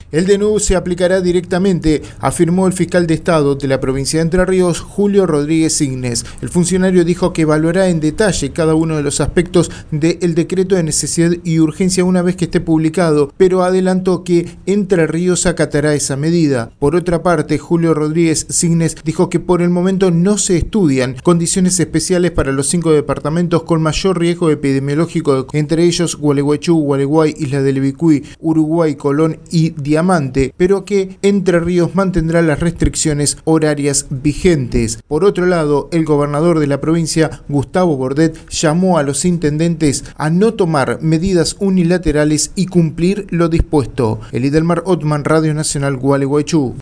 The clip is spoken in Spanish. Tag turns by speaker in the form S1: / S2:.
S1: El DNU se aplicará directamente, afirmó el fiscal de Estado de la provincia de Entre Ríos, Julio Rodríguez Signes. El funcionario dijo que evaluará en detalle cada uno de los aspectos del decreto de necesidad y urgencia una vez que esté publicado, pero adelantó que Entre Ríos acatará esa medida. Por otra parte, Julio Rodríguez Signes dijo que por el momento no se estudian condiciones especiales para los 5 departamentos con mayor riesgo epidemiológico, entre ellos Gualeguaychú, Gualeguay, Isla del Ibicuy, Uruguay, Colón y Diamante, pero que Entre Ríos mantendrá las restricciones horarias vigentes. Por otro lado, el gobernador de la provincia, Gustavo Bordet, llamó a los intendentes a no tomar medidas unilaterales y cumplir lo dispuesto. Elidelmar Otman, Radio Nacional, Gualeguaychú.